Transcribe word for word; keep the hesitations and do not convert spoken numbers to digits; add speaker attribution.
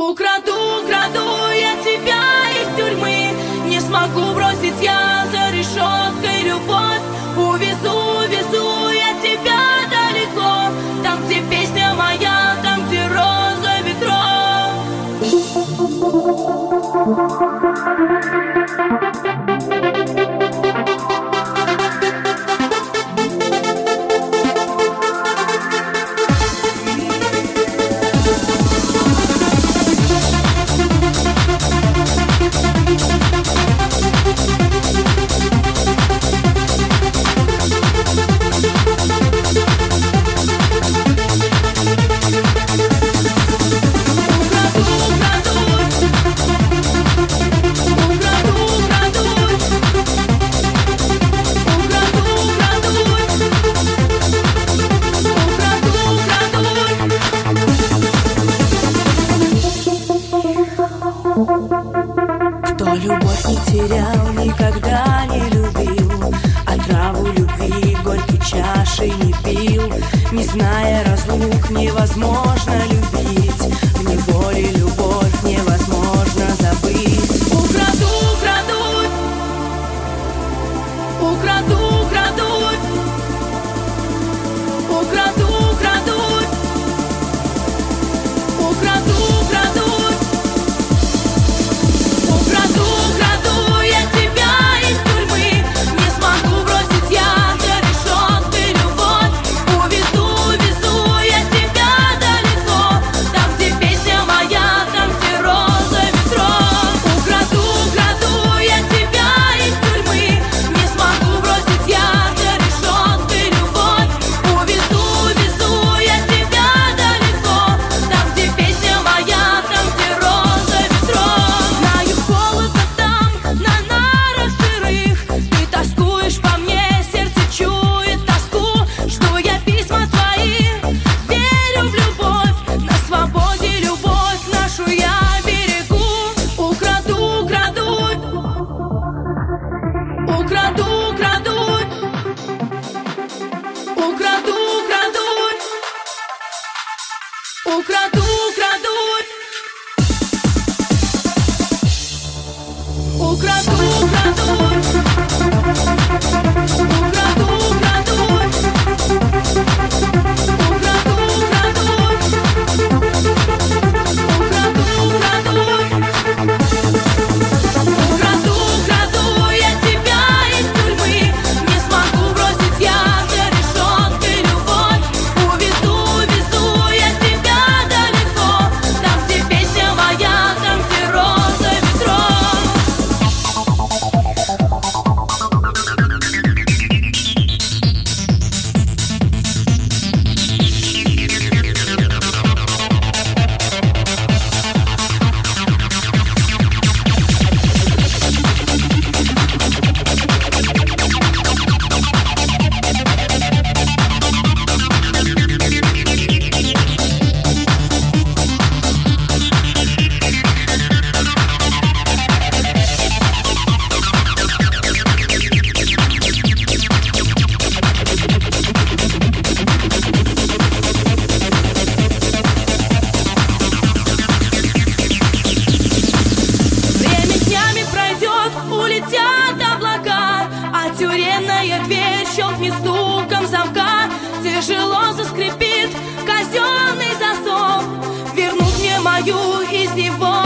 Speaker 1: Украду, украду я тебя из тюрьмы, не смогу бросить я за решеткой любовь. Увезу, везу я тебя далеко, там, где песня моя, там, где роза ветров.
Speaker 2: Кто любовь не терял, никогда не любил, отраву любви горькой чашей не пил. Не зная разлук, невозможно любить, в неволе любовь невозможно забыть.
Speaker 1: Украду, украду, украду, украду, украду, украду, украду, украду. Украду, украду я тебя из тюрьмы, не смогу бросить я за решеткой любовь. Увезу, везу я тебя далеко, там, где песня моя, там, где роза ветров. Украду, украду я тебя из тюрьмы, не смогу бросить я за решеткой любовь. Увезу, везу я тебя далеко, там, где песня моя, там, где роза ветров. Знаю, холодно там, на нарах сырых, ты тоскуешь по мне, сердце чует тоску. Жду я письма твои, верю в любовь, на свободе любовь нашу я берегу. Украду, украду, украду, украду, украду, украду, украду, украду, украду, время днями пройдет, улетят облака, а тюремная дверь щелкнет стуком замка. Тяжело заскрипит казенный засов, вернут мне мою из него